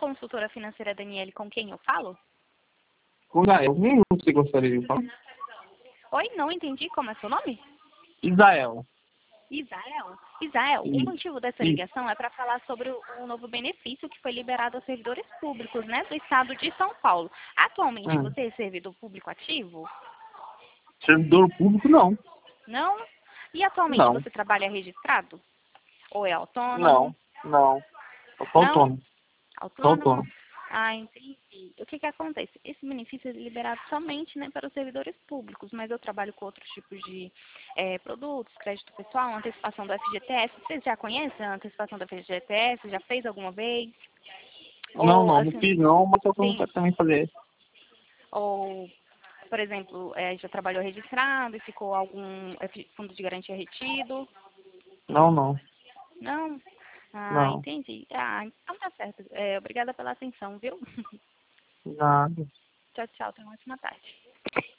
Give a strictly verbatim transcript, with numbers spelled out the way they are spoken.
consultora financeira Daniele, com quem eu falo? Com Israel. Nem você gostaria de falar? Oi, não entendi. Como é seu nome? Israel. Isael. Isael, o Sim. motivo dessa Sim. ligação é para falar sobre o, o novo benefício que foi liberado aos servidores públicos, né, do estado de São Paulo. Atualmente, Hum. você é servidor público ativo? Servidor público, não. Não? E atualmente, Não. você trabalha registrado? Ou é autônomo? Não. Não. Eu sou Não? autônomo. Sou Autônomo? autônomo. Ah, entendi. O que que acontece? Esse benefício é liberado somente, né, para os servidores públicos, mas eu trabalho com outros tipos de eh, produtos, crédito pessoal, antecipação do F G T S. Você já conhece a antecipação do F G T S? Já fez alguma vez? Não, Ou, não. Não assim, fiz não, mas eu sim, quero também fazer. ou, por exemplo, eh, já trabalhou registrado e ficou algum F- fundo de garantia retido? Não, não. Não? Ah, Não. entendi. Ah, então tá certo. Eh, obrigada pela atenção, viu? Nada. Tchau, tchau. Tenha uma ótima tarde.